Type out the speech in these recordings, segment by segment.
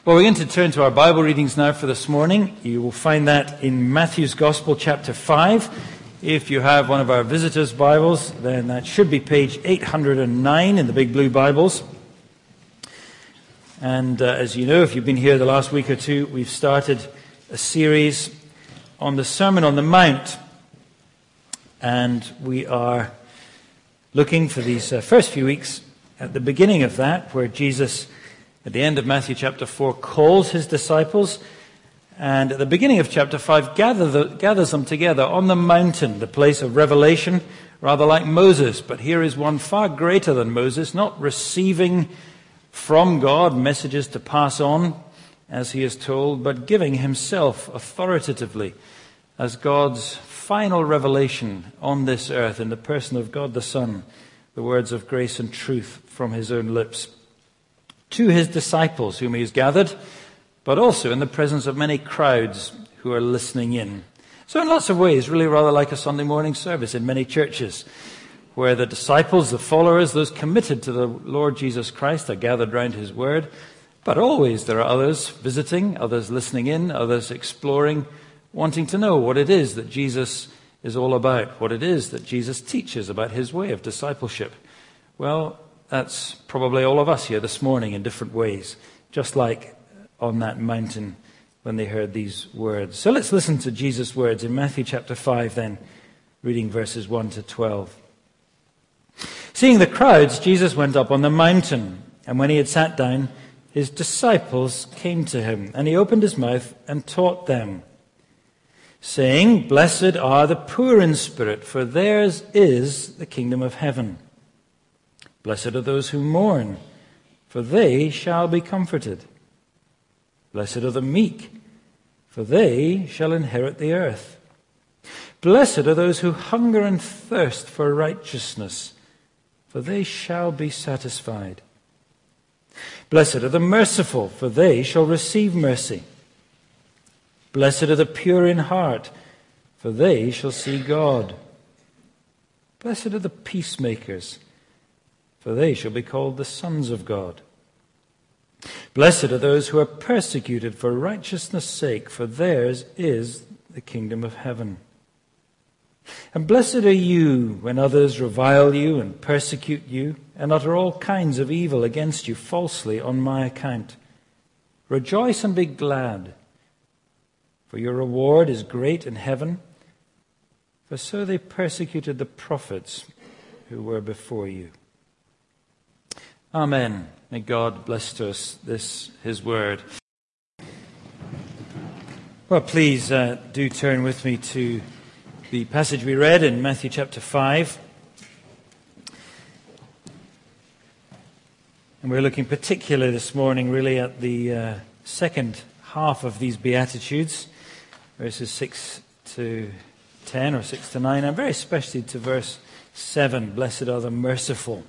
Well, we're going to turn to our Bible readings now for this morning. You will find that in Matthew's Gospel, chapter 5. If you have one of our visitors' Bibles, then that should be page 809 in the big blue Bibles. And as you know, if you've been here the last week or two, we've started a series on the Sermon on the Mount. And we are looking for these first few weeks at the beginning of that, where Jesus, at the end of Matthew chapter 4, calls his disciples, and at the beginning of chapter 5 gathers them together on the mountain, the place of revelation, rather like Moses. But here is one far greater than Moses, not receiving from God messages to pass on, as he is told, but giving himself authoritatively as God's final revelation on this earth in the person of God the Son, the words of grace and truth from his own lips to his disciples whom he has gathered, but also in the presence of many crowds who are listening in. So in lots of ways, really rather like a Sunday morning service in many churches, where the disciples, the followers, those committed to the Lord Jesus Christ are gathered round his word, but always there are others visiting, others listening in, others exploring, wanting to know what it is that Jesus is all about, what it is that Jesus teaches about his way of discipleship. Well, that's probably all of us here this morning in different ways, just like on that mountain when they heard these words. So let's listen to Jesus' words in Matthew chapter 5 then, reading verses 1 to 12. Seeing the crowds, Jesus went up on the mountain, and when he had sat down, his disciples came to him, and he opened his mouth and taught them, saying, "Blessed are the poor in spirit, for theirs is the kingdom of heaven. Blessed are those who mourn, for they shall be comforted. Blessed are the meek, for they shall inherit the earth. Blessed are those who hunger and thirst for righteousness, for they shall be satisfied. Blessed are the merciful, for they shall receive mercy. Blessed are the pure in heart, for they shall see God. Blessed are the peacemakers, for they shall be called the sons of God. Blessed are those who are persecuted for righteousness' sake, for theirs is the kingdom of heaven. And blessed are you when others revile you and persecute you and utter all kinds of evil against you falsely on my account. Rejoice and be glad, for your reward is great in heaven, for so they persecuted the prophets who were before you." Amen. May God bless to us this, his word. Well, please do turn with me to the passage we read in Matthew chapter 5. And we're looking particularly this morning really at the second half of these Beatitudes, verses 6 to 10 or 6 to 9, and very especially to verse 7, "Blessed are the merciful."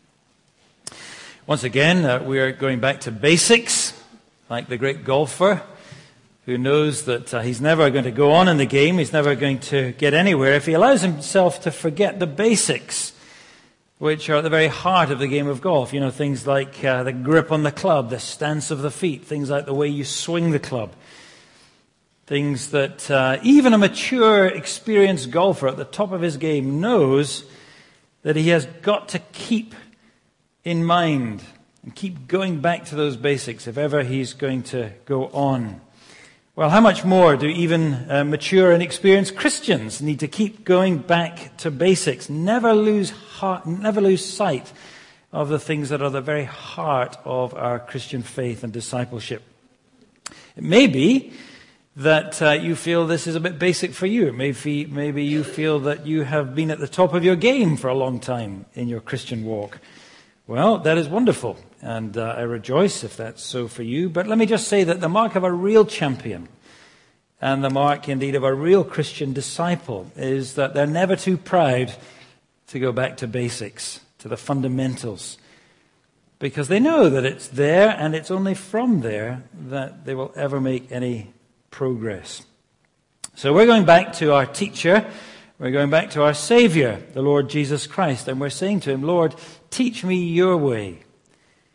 Once again, we are going back to basics, like the great golfer who knows that he's never going to go on in the game, he's never going to get anywhere if he allows himself to forget the basics, which are at the very heart of the game of golf. You know, things like the grip on the club, the stance of the feet, things like the way you swing the club. Things that even a mature, experienced golfer at the top of his game knows that he has got to keep in mind and keep going back to those basics if ever he's going to go on. Well, how much more do even mature and experienced Christians need to keep going back to basics? Never lose sight of the things that are the very heart of our Christian faith and discipleship. It may be that you feel this is a bit basic for you. Maybe you feel that you have been at the top of your game for a long time in your Christian walk. Well, that is wonderful, and I rejoice if that's so for you. But let me just say that the mark of a real champion, and the mark indeed of a real Christian disciple, is that they're never too proud to go back to basics, to the fundamentals, because they know that it's there, and it's only from there that they will ever make any progress. So we're going back to our teacher, we're going back to our Savior, the Lord Jesus Christ, and we're saying to him, "Lord, teach me your way.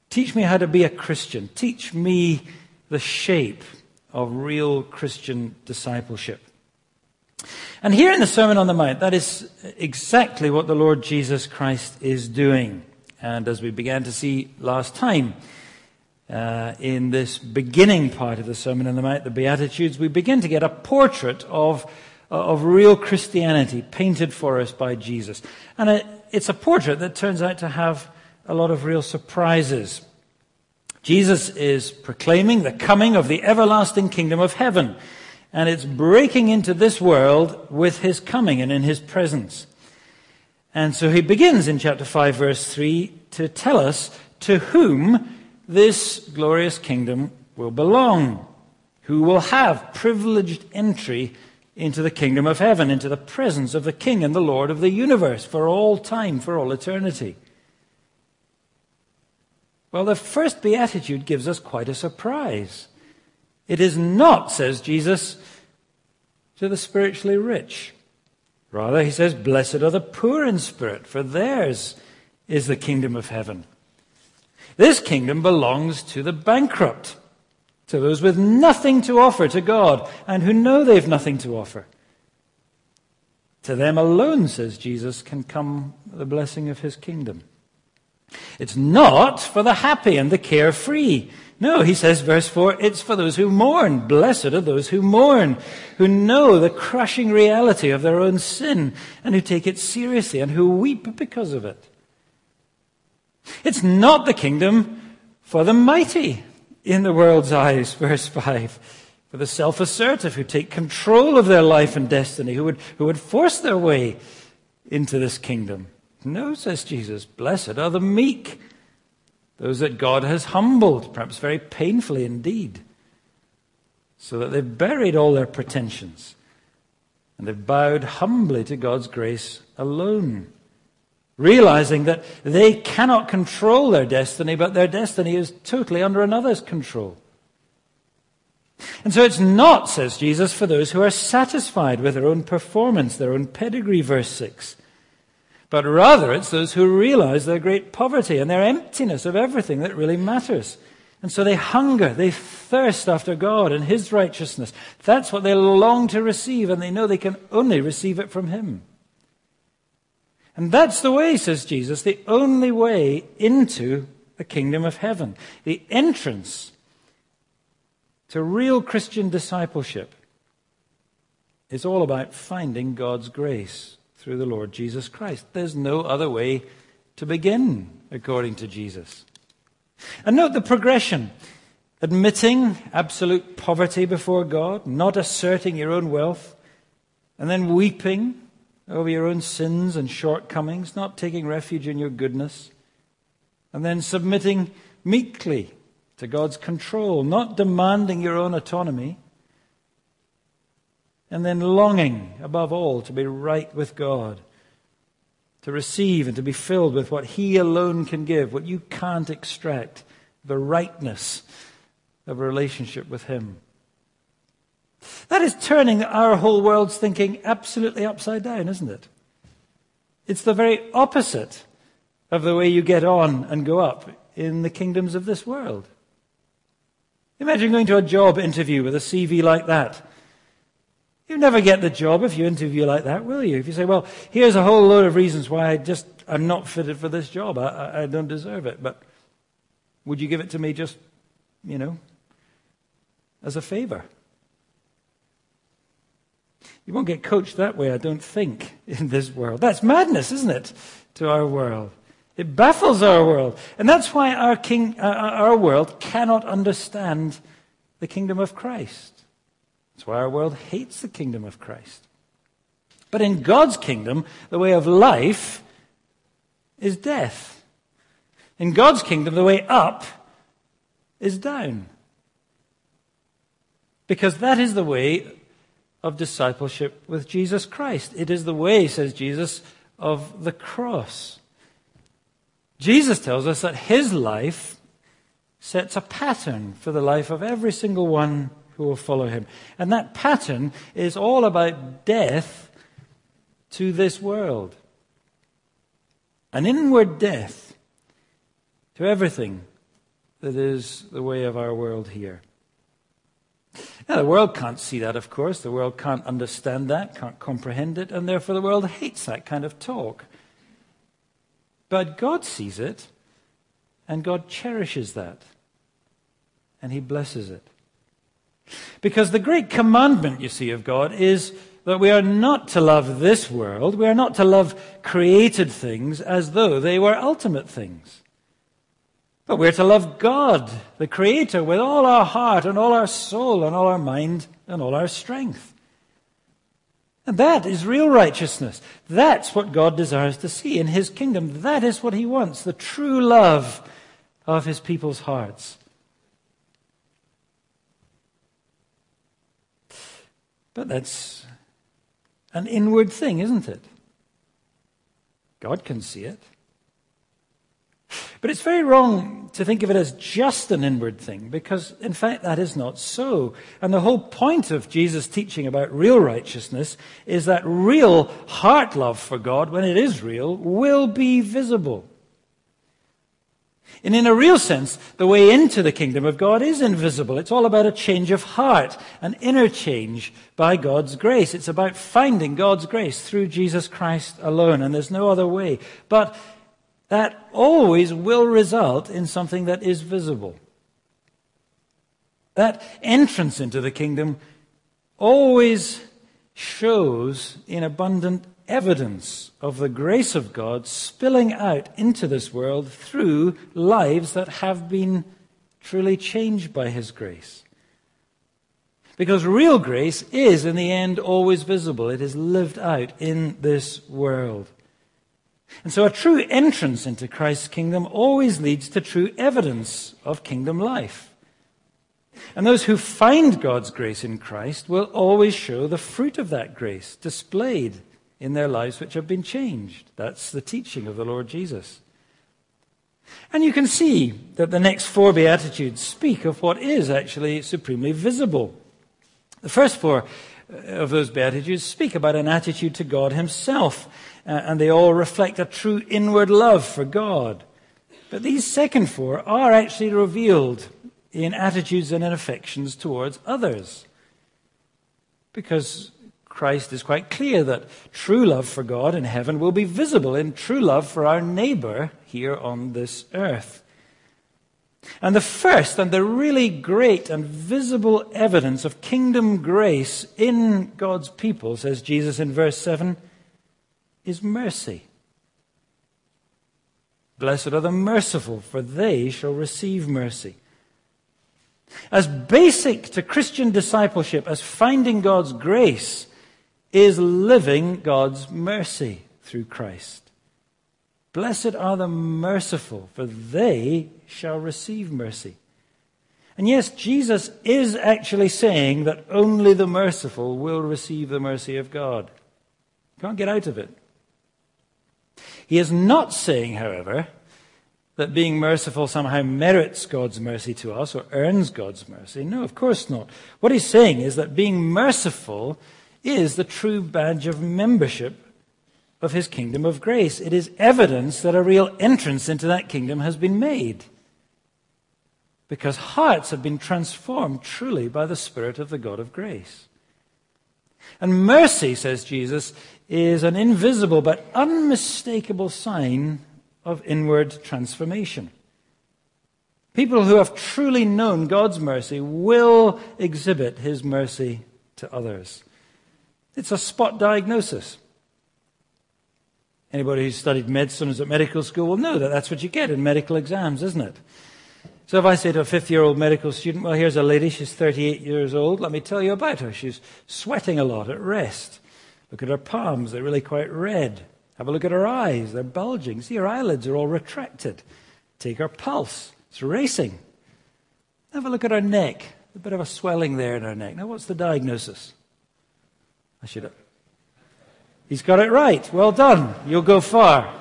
Teach me how to be a Christian. Teach me the shape of real Christian discipleship. And here in the Sermon on the Mount, that is exactly what the Lord Jesus Christ is doing. And as we began to see last time, in this beginning part of the Sermon on the Mount, the Beatitudes, we begin to get a portrait of real Christianity painted for us by Jesus. And it's a portrait that turns out to have a lot of real surprises. Jesus is proclaiming the coming of the everlasting kingdom of heaven. And it's breaking into this world with his coming and in his presence. And so he begins in chapter 5, verse 3, to tell us to whom this glorious kingdom will belong, who will have privileged entry into the kingdom of heaven, into the presence of the King and the Lord of the universe for all time, for all eternity. Well, the first beatitude gives us quite a surprise. It is not, says Jesus, to the spiritually rich. Rather, he says, blessed are the poor in spirit, for theirs is the kingdom of heaven. This kingdom belongs to the bankrupt, to those with nothing to offer to God and who know they've nothing to offer. To them alone, says Jesus, can come the blessing of his kingdom. It's not for the happy and the carefree. No, he says, verse 4, it's for those who mourn. Blessed are those who mourn, who know the crushing reality of their own sin and who take it seriously and who weep because of it. It's not the kingdom for the mighty in the world's eyes, verse 5, for the self-assertive who take control of their life and destiny, who would force their way into this kingdom. No, says Jesus, blessed are the meek, those that God has humbled, perhaps very painfully indeed, so that they've buried all their pretensions and they've bowed humbly to God's grace alone, realizing that they cannot control their destiny, but their destiny is totally under another's control. And so it's not, says Jesus, for those who are satisfied with their own performance, their own pedigree, verse 6. But rather it's those who realize their great poverty and their emptiness of everything that really matters. And so they hunger, they thirst after God and his righteousness. That's what they long to receive, and they know they can only receive it from him. And that's the way, says Jesus, the only way into the kingdom of heaven. The entrance to real Christian discipleship is all about finding God's grace through the Lord Jesus Christ. There's no other way to begin, according to Jesus. And note the progression. Admitting absolute poverty before God, not asserting your own wealth, and then weeping over your own sins and shortcomings, not taking refuge in your goodness, and then submitting meekly to God's control, not demanding your own autonomy, and then longing, above all, to be right with God, to receive and to be filled with what he alone can give, what you can't extract, the rightness of a relationship with him. That is turning our whole world's thinking absolutely upside down, isn't it? It's the very opposite of the way you get on and go up in the kingdoms of this world. Imagine going to a job interview with a CV like that. You'll never get the job if you interview like that, will you? If you say, well, here's a whole load of reasons why I'm not fitted for this job. I don't deserve it. But would you give it to me just, as a favor? You won't get coached that way, I don't think, in this world. That's madness, isn't it, to our world? It baffles our world. And that's why our world cannot understand the kingdom of Christ. That's why our world hates the kingdom of Christ. But in God's kingdom, the way of life is death. In God's kingdom, the way up is down. Because that is the way of discipleship with Jesus Christ. It is the way, says Jesus, of the cross. Jesus tells us that his life sets a pattern for the life of every single one who will follow him. And that pattern is all about death to this world. An inward death to everything that is the way of our world here. Now, the world can't see that, of course. The world can't understand that, can't comprehend it, and therefore the world hates that kind of talk. But God sees it, and God cherishes that, and he blesses it. Because the great commandment, you see, of God is that we are not to love this world, we are not to love created things as though they were ultimate things. But we're to love God, the Creator, with all our heart and all our soul and all our mind and all our strength. And that is real righteousness. That's what God desires to see in his kingdom. That is what he wants, the true love of his people's hearts. But that's an inward thing, isn't it? God can see it. But it's very wrong to think of it as just an inward thing, because in fact that is not so. And the whole point of Jesus' teaching about real righteousness is that real heart love for God, when it is real, will be visible. And in a real sense, the way into the kingdom of God is invisible. It's all about a change of heart, an inner change by God's grace. It's about finding God's grace through Jesus Christ alone, and there's no other way. But that always will result in something that is visible. That entrance into the kingdom always shows in abundant evidence of the grace of God spilling out into this world through lives that have been truly changed by his grace. Because real grace is, in the end, always visible. It is lived out in this world. And so a true entrance into Christ's kingdom always leads to true evidence of kingdom life. And those who find God's grace in Christ will always show the fruit of that grace displayed in their lives which have been changed. That's the teaching of the Lord Jesus. And you can see that the next four Beatitudes speak of what is actually supremely visible. The first four of those Beatitudes speak about an attitude to God himself, and they all reflect a true inward love for God. But these second four are actually revealed in attitudes and in affections towards others. Because Christ is quite clear that true love for God in heaven will be visible in true love for our neighbor here on this earth. And the first and the really great and visible evidence of kingdom grace in God's people, says Jesus in verse 7, is mercy. Blessed are the merciful, for they shall receive mercy. As basic to Christian discipleship as finding God's grace is living God's mercy through Christ. Blessed are the merciful, for they shall receive mercy. And yes, Jesus is actually saying that only the merciful will receive the mercy of God. You can't get out of it. He is not saying, however, that being merciful somehow merits God's mercy to us or earns God's mercy. No, of course not. What he's saying is that being merciful is the true badge of membership of his kingdom of grace. It is evidence that a real entrance into that kingdom has been made, because hearts have been transformed truly by the Spirit of the God of grace. And mercy, says Jesus, is an invisible but unmistakable sign of inward transformation. People who have truly known God's mercy will exhibit his mercy to others. It's a spot diagnosis. Anybody who's studied medicine or is at medical school will know that that's what you get in medical exams, isn't it? So if I say to a 50-year-old medical student, well, here's a lady, she's 38 years old, let me tell you about her. She's sweating a lot at rest. Look at her palms, they're really quite red. Have a look at her eyes, they're bulging. See, her eyelids are all retracted. Take her pulse, it's racing. Have a look at her neck, a bit of a swelling there in her neck. Now, what's the diagnosis? He's got it right. Well done. You'll go far.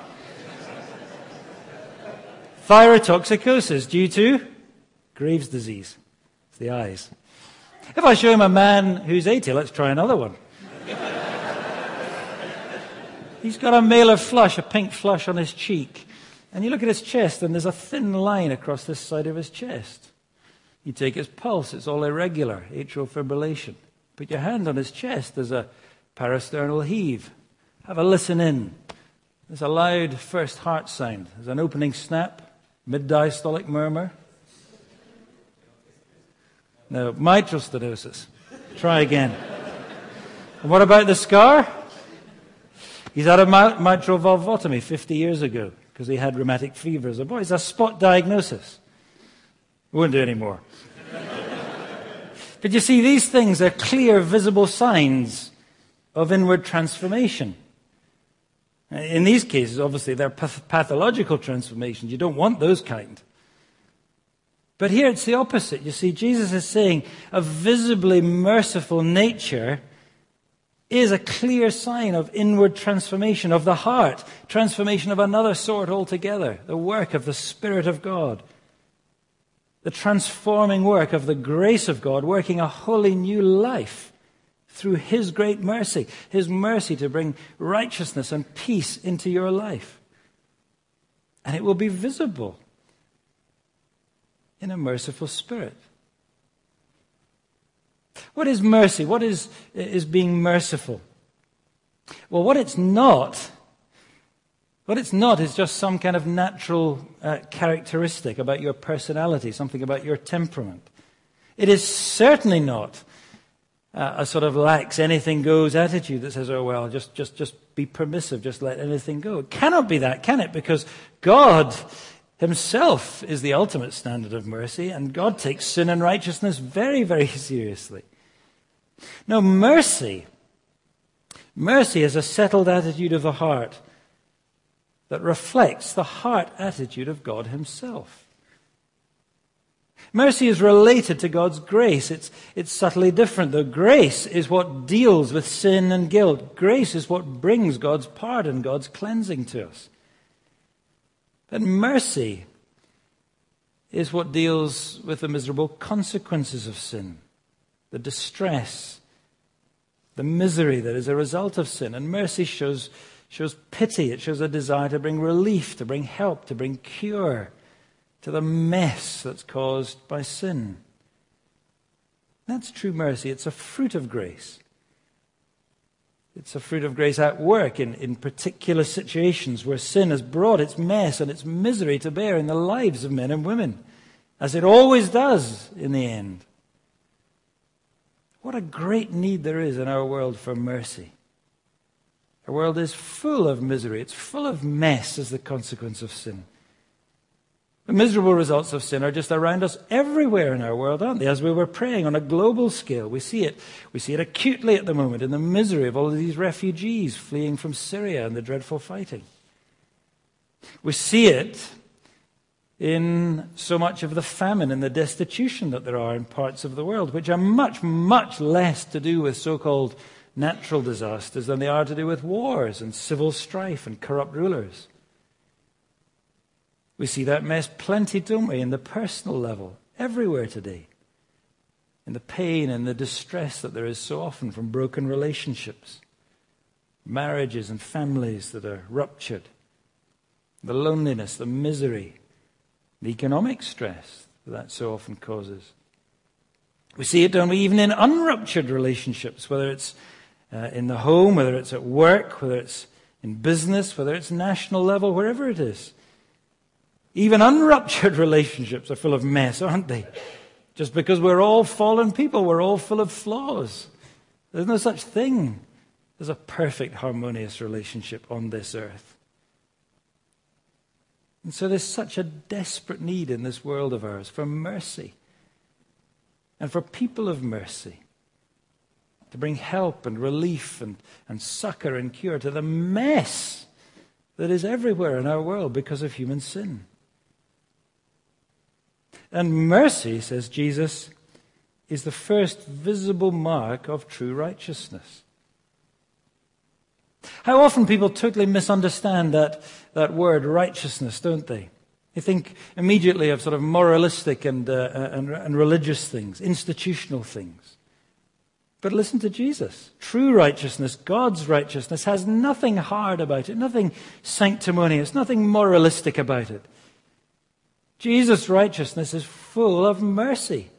Thyrotoxicosis due to Graves' disease. It's the eyes. If I show him a man who's 80, let's try another one. He's got a malar flush, a pink flush on his cheek. And you look at his chest, and there's a thin line across this side of his chest. You take his pulse, it's all irregular, atrial fibrillation. Put your hand on his chest, there's a parasternal heave. Have a listen in. There's a loud first heart sound. There's an opening snap, mid-diastolic murmur. No, mitral stenosis. Try again. And what about the scar? He's had a mitral valvotomy 50 years ago because he had rheumatic fever as a boy. It's a spot diagnosis. We won't do any more. But you see, these things are clear, visible signs of inward transformation. In these cases, obviously, they're pathological transformations. You don't want those kind. But here it's the opposite. You see, Jesus is saying a visibly merciful nature is a clear sign of inward transformation of the heart, transformation of another sort altogether, the work of the Spirit of God, the transforming work of the grace of God, working a wholly new life through His great mercy, His mercy to bring righteousness and peace into your life. And it will be visible in a merciful spirit. What is mercy? What is being merciful? Well, what it's not is just some kind of natural characteristic about your personality, something about your temperament. It is certainly not a sort of lax, anything goes attitude that says, oh, well, just be permissive, just let anything go. It cannot be that, can it? Because God Himself is the ultimate standard of mercy, and God takes sin and righteousness very, very seriously. No, mercy is a settled attitude of the heart that reflects the heart attitude of God Himself. Mercy is related to God's grace. It's subtly different, though. Grace is what deals with sin and guilt. Grace is what brings God's pardon, God's cleansing to us. But mercy is what deals with the miserable consequences of sin, the distress, the misery that is a result of sin. And mercy shows pity. It shows a desire to bring relief, to bring help, to bring cure to the mess that's caused by sin. That's true mercy. It's a fruit of grace. It's a fruit of grace at work in particular situations where sin has brought its mess and its misery to bear in the lives of men and women, as it always does in the end. What a great need there is in our world for mercy. Our world is full of misery. It's full of mess as the consequence of sin. The miserable results of sin are just around us everywhere in our world, aren't they? As we were praying on a global scale, we see it. We see it acutely at the moment in the misery of all of these refugees fleeing from Syria and the dreadful fighting. We see it in so much of the famine and the destitution that there are in parts of the world, which are much, much less to do with so-called natural disasters than they are to do with wars and civil strife and corrupt rulers. We see that mess plenty, don't we, in the personal level, everywhere today. In the pain and the distress that there is so often from broken relationships, marriages and families that are ruptured, the loneliness, the misery, the economic stress that so often causes. We see it, don't we, even in unruptured relationships, whether it's in the home, whether it's at work, whether it's in business, whether it's national level, wherever it is. Even unruptured relationships are full of mess, aren't they? Just because we're all fallen people, we're all full of flaws. There's no such thing as a perfect, harmonious relationship on this earth. And so there's such a desperate need in this world of ours for mercy and for people of mercy to bring help and relief and succor and cure to the mess that is everywhere in our world because of human sin. And mercy, says Jesus, is the first visible mark of true righteousness. How often people totally misunderstand that word righteousness, don't they? They think immediately of sort of moralistic and religious things, institutional things. But listen to Jesus. True righteousness, God's righteousness, has nothing hard about it, nothing sanctimonious, nothing moralistic about it. Jesus' righteousness is full of mercy.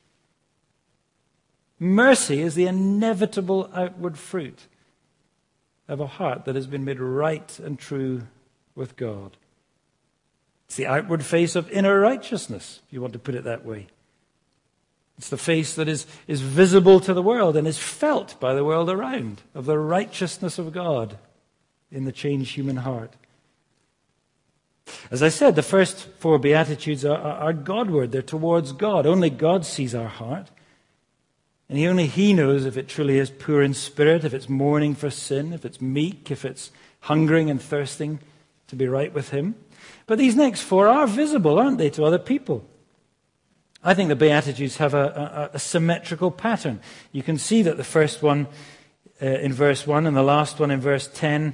Mercy is the inevitable outward fruit of a heart that has been made right and true with God. It's the outward face of inner righteousness, if you want to put it that way. It's the face that is visible to the world and is felt by the world around, of the righteousness of God in the changed human heart. As I said, the first four Beatitudes are Godward. They're towards God. Only God sees our heart. And only He knows if it truly is poor in spirit, if it's mourning for sin, if it's meek, if it's hungering and thirsting to be right with Him. But these next four are visible, aren't they, to other people? I think the Beatitudes have a symmetrical pattern. You can see that the first one in verse 1 and the last one in verse 10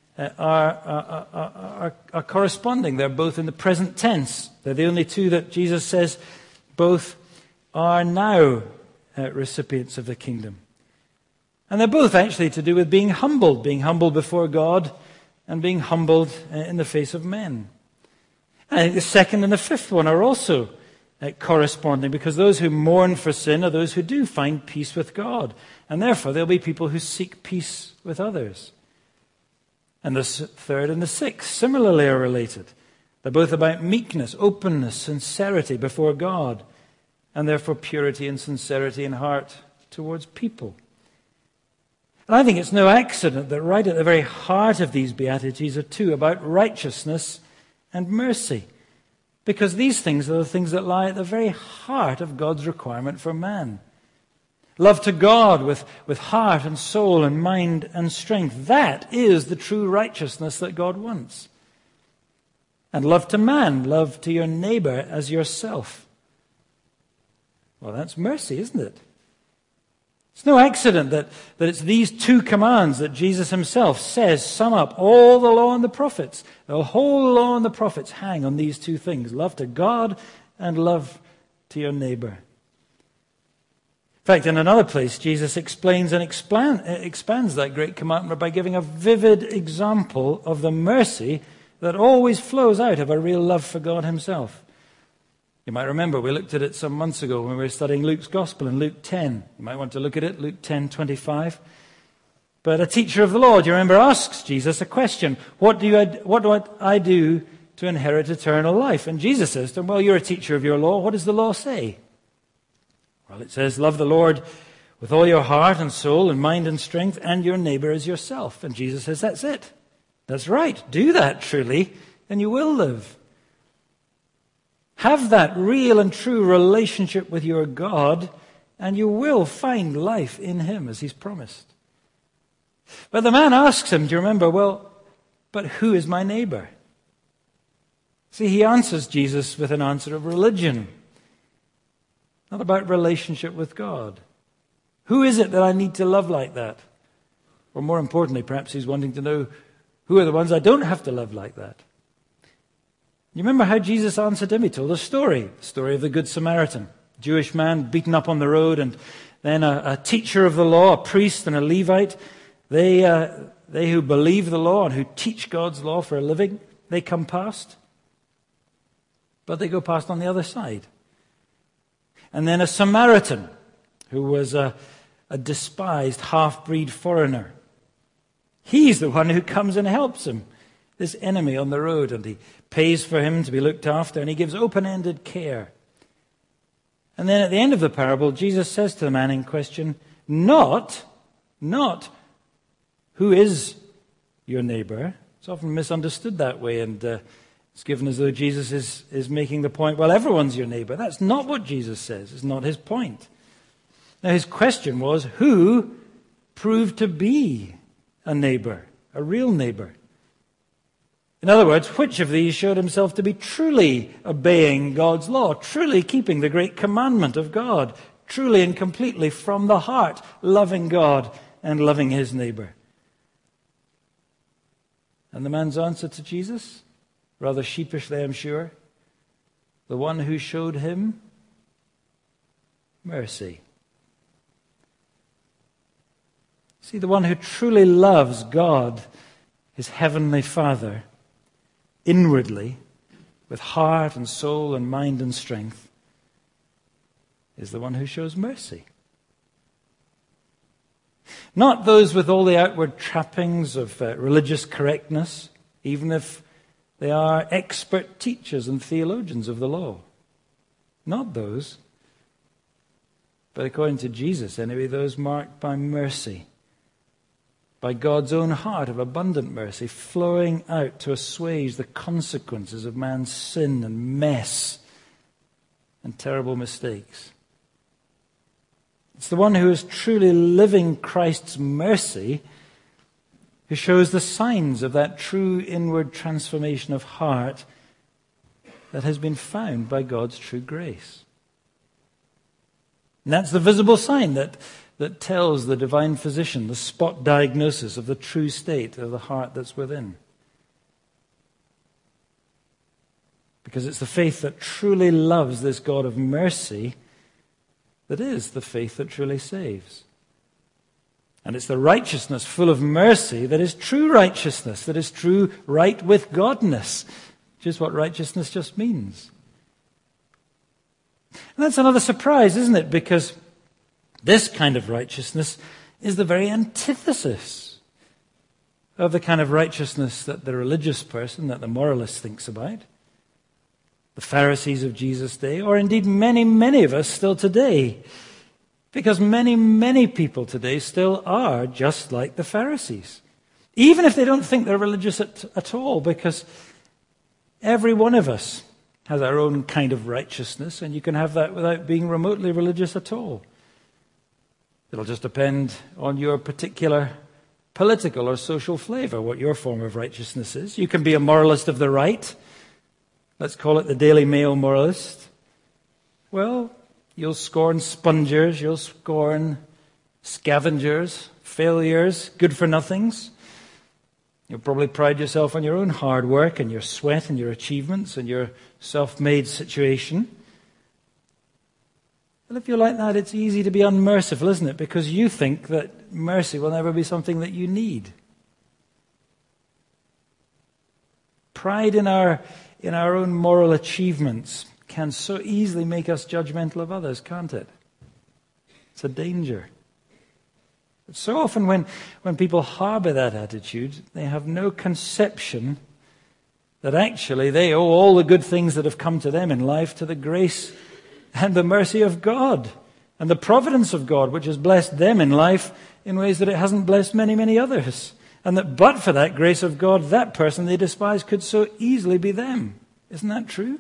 are corresponding. They're both in the present tense. They're the only two that Jesus says both are now recipients of the kingdom. And they're both actually to do with being humbled before God and being humbled in the face of men. And I think the second and the fifth one are also corresponding, because those who mourn for sin are those who do find peace with God. And therefore they'll be people who seek peace with others. And the third and the sixth similarly are related. They're both about meekness, openness, sincerity before God, and therefore purity and sincerity in heart towards people. And I think it's no accident that right at the very heart of these Beatitudes are two about righteousness and mercy. Because these things are the things that lie at the very heart of God's requirement for man. Love to God with heart and soul and mind and strength. That is the true righteousness that God wants. And love to man, love to your neighbor as yourself. Well, that's mercy, isn't it? It's no accident that it's these two commands that Jesus himself says sum up all the law and the prophets. The whole law and the prophets hang on these two things: love to God and love to your neighbor. In fact, in another place, Jesus explains and expands that great commandment by giving a vivid example of the mercy that always flows out of a real love for God himself. You might remember we looked at it some months ago when we were studying Luke's Gospel in Luke 10. You might want to look at it, Luke 10:25. But a teacher of the law, do you remember, asks Jesus a question: What do I do to inherit eternal life? And Jesus says to him, well, you're a teacher of your law. What does the law say? Well, it says, love the Lord with all your heart and soul and mind and strength, and your neighbor as yourself. And Jesus says, that's it. That's right. Do that truly, and you will live. Have that real and true relationship with your God, and you will find life in him as he's promised. But the man asks him, do you remember, well, but who is my neighbor? See, he answers Jesus with an answer of religion, not about relationship with God. Who is it that I need to love like that? Or more importantly, perhaps he's wanting to know, who are the ones I don't have to love like that? You remember how Jesus answered him? He told a story of the Good Samaritan, Jewish man beaten up on the road, and then a teacher of the law, a priest and a Levite. They who believe the law and who teach God's law for a living, they come past, but they go past on the other side. And then a Samaritan who was a despised half-breed foreigner. He's the one who comes and helps him, this enemy on the road, and he pays for him to be looked after, and he gives open-ended care. And then at the end of the parable, Jesus says to the man in question, not who is your neighbor. It's often misunderstood that way, and it's given as though Jesus is making the point, well, everyone's your neighbor. That's not what Jesus says. It's not his point. Now, his question was, who proved to be a neighbor, a real neighbor? In other words, which of these showed himself to be truly obeying God's law, truly keeping the great commandment of God, truly and completely from the heart loving God and loving his neighbor? And the man's answer to Jesus, rather sheepishly I'm sure, the one who showed him mercy. See, the one who truly loves God, his heavenly Father, inwardly, with heart and soul and mind and strength, is the one who shows mercy. Not those with all the outward trappings of religious correctness, even if they are expert teachers and theologians of the law. Not those, but according to Jesus, anyway, those marked by mercy, by God's own heart of abundant mercy, flowing out to assuage the consequences of man's sin and mess and terrible mistakes. It's the one who is truly living Christ's mercy who shows the signs of that true inward transformation of heart that has been found by God's true grace. And that's the visible sign that tells the divine physician the spot diagnosis of the true state of the heart that's within. Because it's the faith that truly loves this God of mercy that is the faith that truly saves. And it's the righteousness full of mercy that is true righteousness, that is true right with Godness, which is what righteousness just means. And that's another surprise, isn't it? Because this kind of righteousness is the very antithesis of the kind of righteousness that the religious person, that the moralist thinks about. The Pharisees of Jesus' day, or indeed many, many of us still today. Because many, many people today still are just like the Pharisees. Even if they don't think they're religious at all, because every one of us has our own kind of righteousness, and you can have that without being remotely religious at all. It'll just depend on your particular political or social flavor, what your form of righteousness is. You can be a moralist of the right. Let's call it the Daily Mail moralist. Well, you'll scorn spongers, you'll scorn scavengers, failures, good-for-nothings. You'll probably pride yourself on your own hard work and your sweat and your achievements and your self-made situation. Well, if you're like that, it's easy to be unmerciful, isn't it? Because you think that mercy will never be something that you need. Pride in our own moral achievements can so easily make us judgmental of others, can't it? It's a danger. But so often when people harbor that attitude, they have no conception that actually they owe all the good things that have come to them in life to the grace and the mercy of God and the providence of God, which has blessed them in life in ways that it hasn't blessed many, many others. And that but for that grace of God, that person they despise could so easily be them. Isn't that true?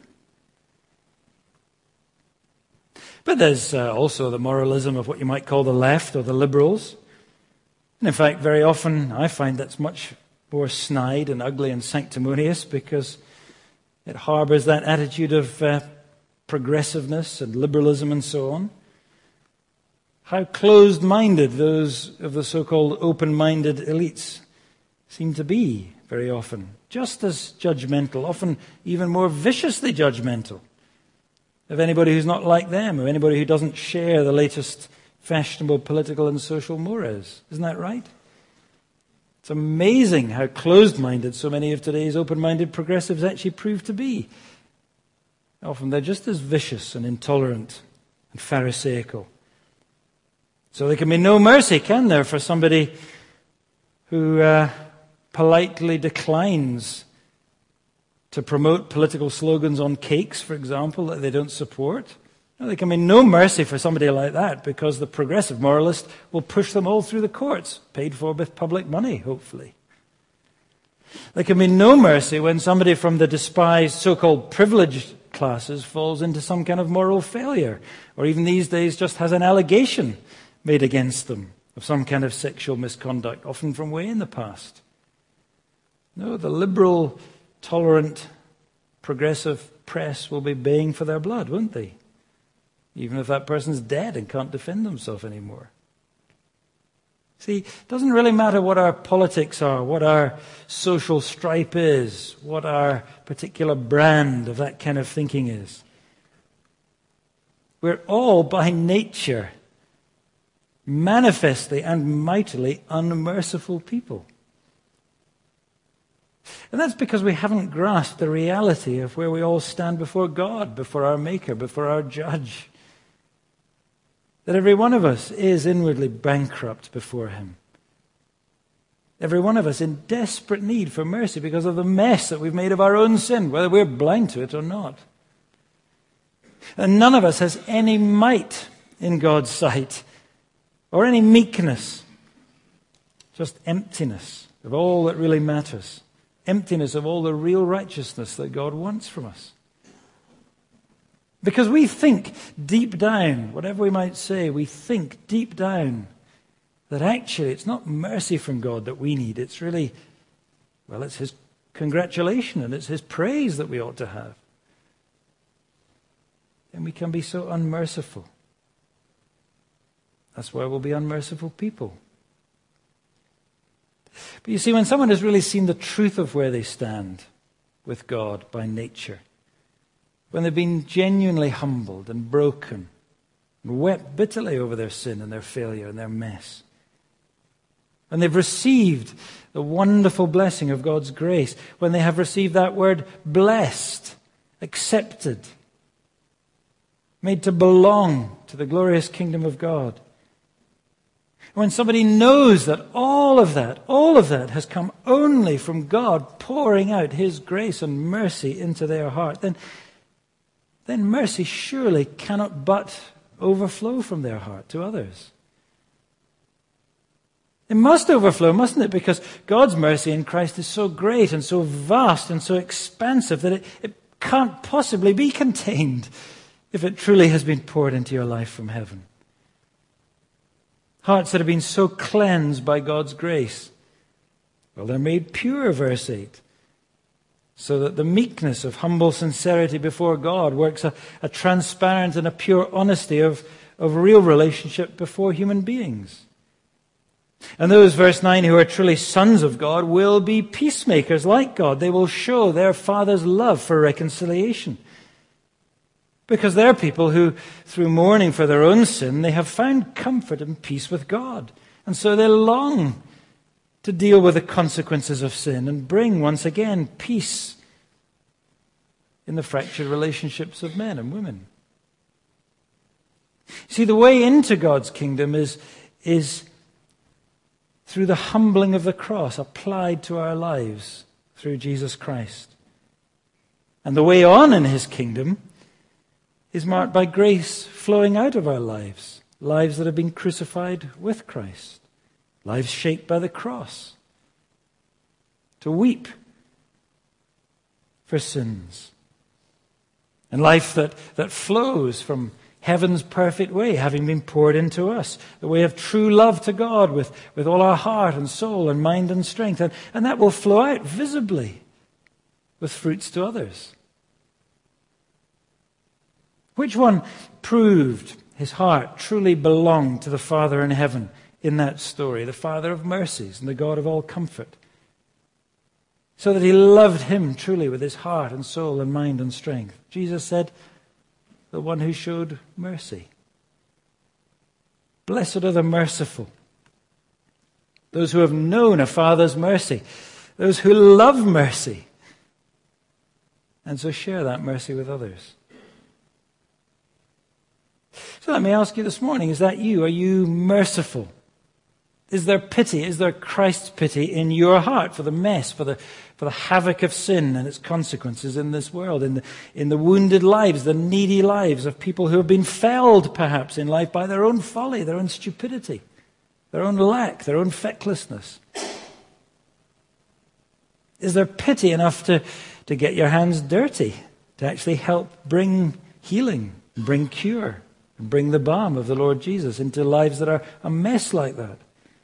But there's also the moralism of what you might call the left or the liberals. And in fact, very often I find that's much more snide and ugly and sanctimonious because it harbors that attitude of progressiveness and liberalism and so on. How closed-minded those of the so-called open-minded elites seem to be very often. Just as judgmental, often even more viciously judgmental of anybody who's not like them, or anybody who doesn't share the latest fashionable political and social mores. Isn't that right? It's amazing how closed-minded so many of today's open-minded progressives actually prove to be. Often they're just as vicious and intolerant and pharisaical. So there can be no mercy, can there, for somebody who politely declines to promote political slogans on cakes, for example, that they don't support? No, there can be no mercy for somebody like that because the progressive moralist will push them all through the courts, paid for with public money, hopefully. There can be no mercy when somebody from the despised so-called privileged classes falls into some kind of moral failure, or even these days just has an allegation made against them of some kind of sexual misconduct, often from way in the past. No, the liberal, tolerant, progressive press will be baying for their blood, won't they? Even if that person's dead and can't defend themselves anymore. See, it doesn't really matter what our politics are, what our social stripe is, what our particular brand of that kind of thinking is. We're all by nature manifestly and mightily unmerciful people. And that's because we haven't grasped the reality of where we all stand before God, before our Maker, before our Judge. That every one of us is inwardly bankrupt before Him. Every one of us in desperate need for mercy because of the mess that we've made of our own sin, whether we're blind to it or not. And none of us has any might in God's sight or any meekness, just emptiness of all that really matters, emptiness of all the real righteousness that God wants from us. Because we think deep down, whatever we might say, we think deep down that actually it's not mercy from God that we need. It's really, well, it's His congratulation and it's His praise that we ought to have. And we can be so unmerciful. That's why we'll be unmerciful people. But you see, when someone has really seen the truth of where they stand with God by nature, when they've been genuinely humbled and broken and wept bitterly over their sin and their failure and their mess, and they've received the wonderful blessing of God's grace, when they have received that word blessed, accepted, made to belong to the glorious kingdom of God. When somebody knows that all of that has come only from God pouring out His grace and mercy into their heart, then mercy surely cannot but overflow from their heart to others. It must overflow, mustn't it? Because God's mercy in Christ is so great and so vast and so expansive that it can't possibly be contained if it truly has been poured into your life from heaven. Hearts that have been so cleansed by God's grace, well, they're made pure, verse 8, so that the meekness of humble sincerity before God works a transparent and a pure honesty of real relationship before human beings. And those, verse 9, who are truly sons of God will be peacemakers like God. They will show their Father's love for reconciliation. Because they're people who, through mourning for their own sin, they have found comfort and peace with God. And so they long to deal with the consequences of sin and bring, once again, peace in the fractured relationships of men and women. See, the way into God's kingdom is through the humbling of the cross applied to our lives through Jesus Christ. And the way on in His kingdom is marked by grace flowing out of our lives, lives that have been crucified with Christ, lives shaped by the cross, to weep for sins, and life that flows from heaven's perfect way, having been poured into us, the way of true love to God with all our heart and soul and mind and strength, and that will flow out visibly with fruits to others. Which one proved his heart truly belonged to the Father in heaven in that story, the Father of mercies and the God of all comfort, so that he loved Him truly with his heart and soul and mind and strength? Jesus said, the one who showed mercy. Blessed are the merciful, those who have known a Father's mercy, those who love mercy, and so share that mercy with others. So let me ask you this morning, is that you? Are you merciful? Is there pity? Is there Christ's pity in your heart for the mess, for the havoc of sin and its consequences in this world, in the wounded lives, the needy lives of people who have been felled perhaps in life by their own folly, their own stupidity, their own lack, their own fecklessness? Is there pity enough to get your hands dirty, to actually help bring healing, bring cure, and bring the balm of the Lord Jesus into lives that are a mess like that?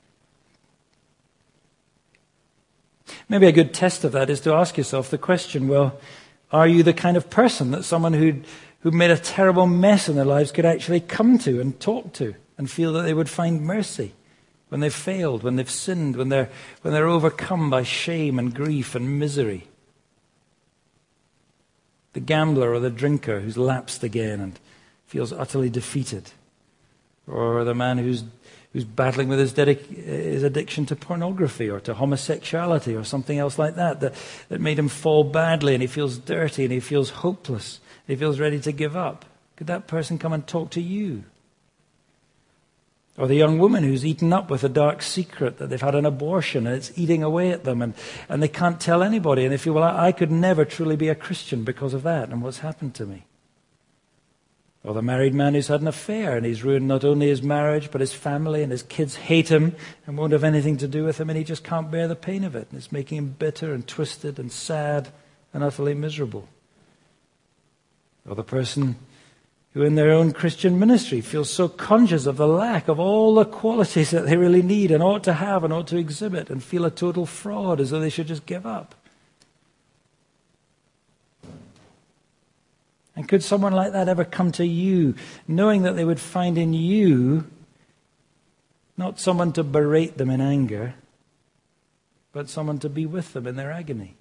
Maybe a good test of that is to ask yourself the question, well, are you the kind of person that someone who made a terrible mess in their lives could actually come to and talk to and feel that they would find mercy when they've failed, when they've sinned, when they're overcome by shame and grief and misery? The gambler or the drinker who's lapsed again and feels utterly defeated, or the man who's battling with his addiction to pornography or to homosexuality or something else like that made him fall badly, and he feels dirty and he feels hopeless. He feels ready to give up. Could that person come and talk to you? Or the young woman who's eaten up with a dark secret that they've had an abortion and it's eating away at them, and they can't tell anybody, and they feel, well, I could never truly be a Christian because of that and what's happened to me. Or the married man who's had an affair and he's ruined not only his marriage but his family, and his kids hate him and won't have anything to do with him, and he just can't bear the pain of it, and it's making him bitter and twisted and sad and utterly miserable. Or the person who in their own Christian ministry feels so conscious of the lack of all the qualities that they really need and ought to have and ought to exhibit, and feel a total fraud, as though they should just give up. And could someone like that ever come to you, knowing that they would find in you not someone to berate them in anger, but someone to be with them in their agony?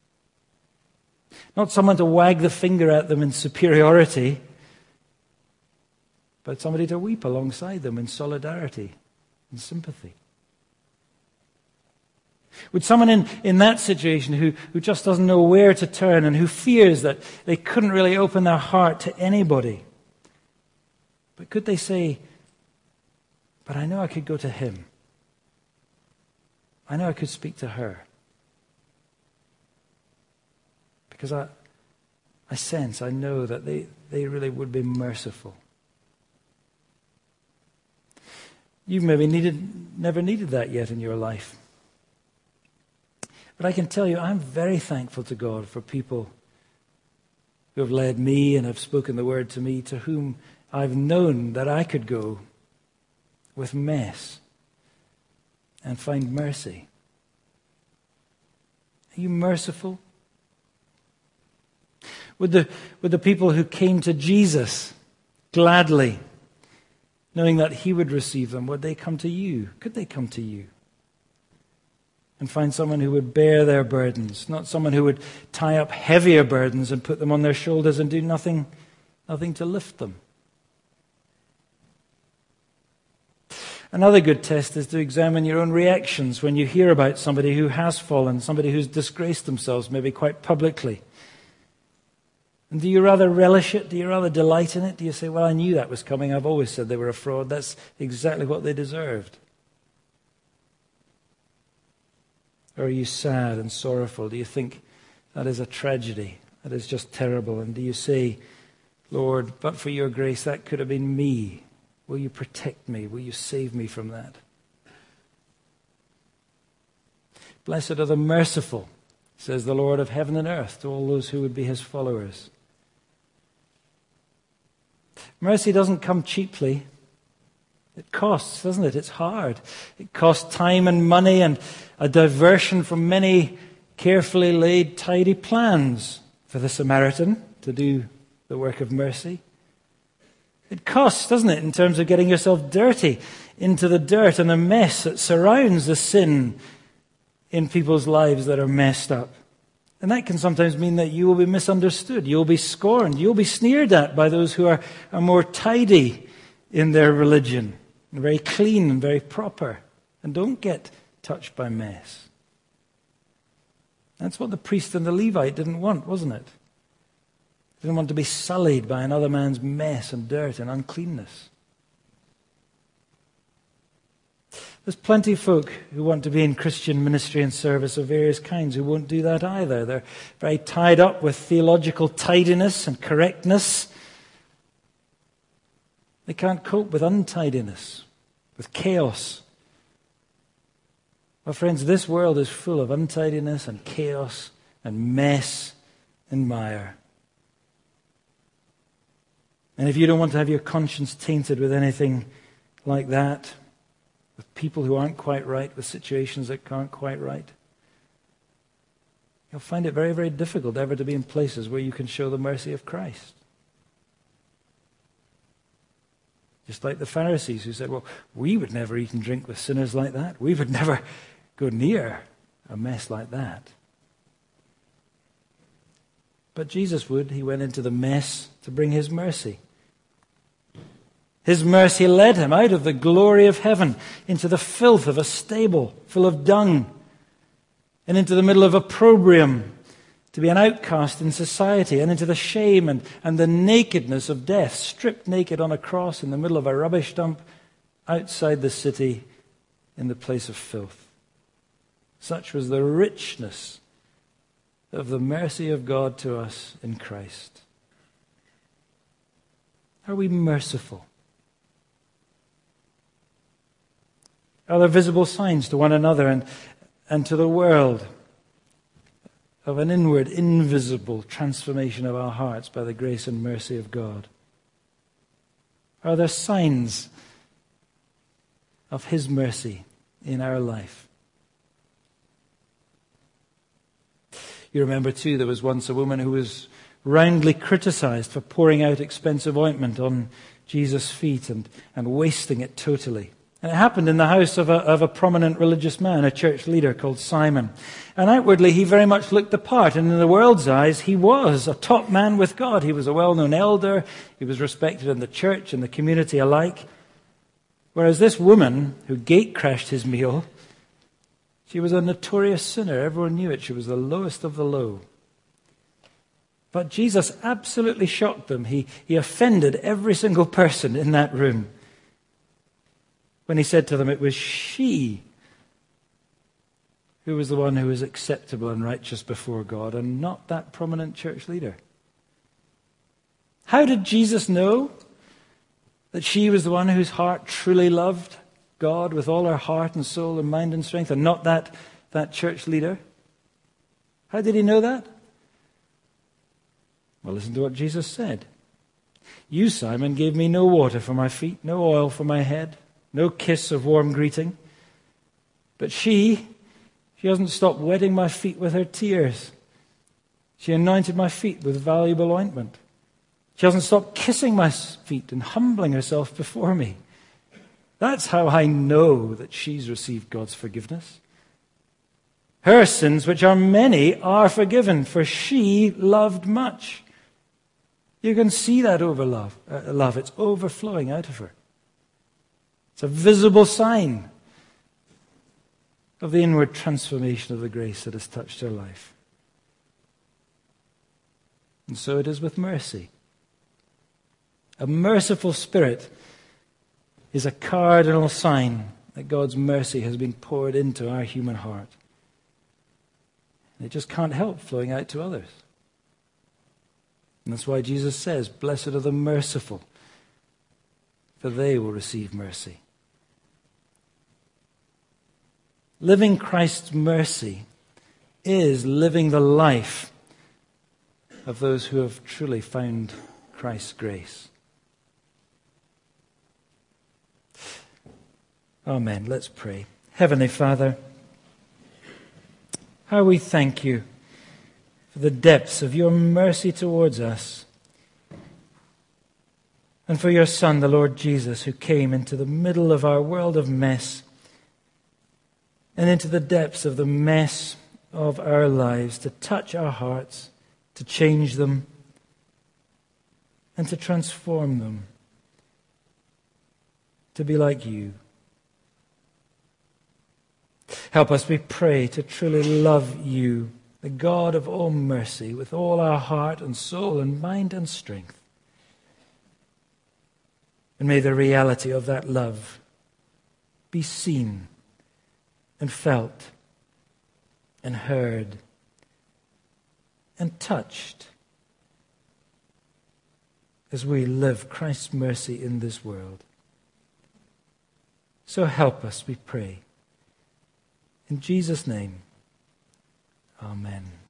Not someone to wag the finger at them in superiority, but somebody to weep alongside them in solidarity and sympathy. Would someone in that situation who just doesn't know where to turn and who fears that they couldn't really open their heart to anybody, but could they say, but I know I could go to him. I know I could speak to her. Because I know that they really would be merciful. You've maybe never needed that yet in your life. But I can tell you, I'm very thankful to God for people who have led me and have spoken the word to me, to whom I've known that I could go with mess and find mercy. Are you merciful? Would the people who came to Jesus gladly, knowing that he would receive them, would they come to you? Could they come to you? And find someone who would bear their burdens, not someone who would tie up heavier burdens and put them on their shoulders and do nothing to lift them. Another good test is to examine your own reactions when you hear about somebody who has fallen, somebody who's disgraced themselves, maybe quite publicly. And do you rather relish it? Do you rather delight in it? Do you say, well, I knew that was coming. I've always said they were a fraud. That's exactly what they deserved. Or are you sad and sorrowful? Do you think that is a tragedy? That is just terrible. And do you say, Lord, but for your grace, that could have been me. Will you protect me? Will you save me from that? Blessed are the merciful, says the Lord of heaven and earth to all those who would be his followers. Mercy doesn't come cheaply. It costs, doesn't it? It's hard. It costs time and money and a diversion from many carefully laid, tidy plans for the Samaritan to do the work of mercy. It costs, doesn't it, in terms of getting yourself dirty into the dirt and the mess that surrounds the sin in people's lives that are messed up. And that can sometimes mean that you will be misunderstood. You'll be scorned. You'll be sneered at by those who are more tidy in their religion, and very clean and very proper, and don't get touched by mess. That's what the priest and the Levite didn't want, wasn't it? They didn't want to be sullied by another man's mess and dirt and uncleanness. There's plenty of folk who want to be in Christian ministry and service of various kinds who won't do that either. They're very tied up with theological tidiness and correctness. They can't cope with untidiness, with chaos. Well, friends, this world is full of untidiness and chaos and mess and mire. And if you don't want to have your conscience tainted with anything like that, with people who aren't quite right, with situations that aren't quite right, you'll find it very, very difficult ever to be in places where you can show the mercy of Christ. Just like the Pharisees who said, well, we would never eat and drink with sinners like that. We would never go near a mess like that. But Jesus would. He went into the mess to bring his mercy. His mercy led him out of the glory of heaven into the filth of a stable full of dung and into the middle of opprobrium to be an outcast in society and into the shame and the nakedness of death, stripped naked on a cross in the middle of a rubbish dump outside the city in the place of filth. Such was the richness of the mercy of God to us in Christ. Are we merciful? Are there visible signs to one another and to the world of an inward, invisible transformation of our hearts by the grace and mercy of God? Are there signs of His mercy in our life? You remember too, there was once a woman who was roundly criticized for pouring out expensive ointment on Jesus' feet and wasting it totally. And it happened in the house of a prominent religious man, a church leader called Simon. And outwardly, he very much looked the part. And in the world's eyes, he was a top man with God. He was a well-known elder. He was respected in the church and the community alike. Whereas this woman, who gate-crashed his meal, she was a notorious sinner. Everyone knew it. She was the lowest of the low. But Jesus absolutely shocked them. He offended every single person in that room when he said to them it was she who was the one who was acceptable and righteous before God and not that prominent church leader. How did Jesus know that she was the one whose heart truly loved God with all her heart and soul and mind and strength and not that church leader? How did he know that? Well, listen to what Jesus said. You, Simon, gave me no water for my feet, no oil for my head, no kiss of warm greeting. But she hasn't stopped wetting my feet with her tears. She anointed my feet with valuable ointment. She hasn't stopped kissing my feet and humbling herself before me. That's how I know that she's received God's forgiveness. Her sins, which are many, are forgiven, for she loved much. You can see that love. It's overflowing out of her. It's a visible sign of the inward transformation of the grace that has touched her life. And so it is with mercy. A merciful spirit is a cardinal sign that God's mercy has been poured into our human heart. And it just can't help flowing out to others. And that's why Jesus says, "Blessed are the merciful, for they will receive mercy." Living Christ's mercy is living the life of those who have truly found Christ's grace. Amen. Let's pray. Heavenly Father, how we thank you for the depths of your mercy towards us and for your Son, the Lord Jesus, who came into the middle of our world of mess and into the depths of the mess of our lives to touch our hearts, to change them, and to transform them to be like you. Help us, we pray, to truly love you, the God of all mercy, with all our heart and soul and mind and strength. And may the reality of that love be seen and felt and heard and touched as we live Christ's mercy in this world. So help us, we pray. In Jesus' name, amen.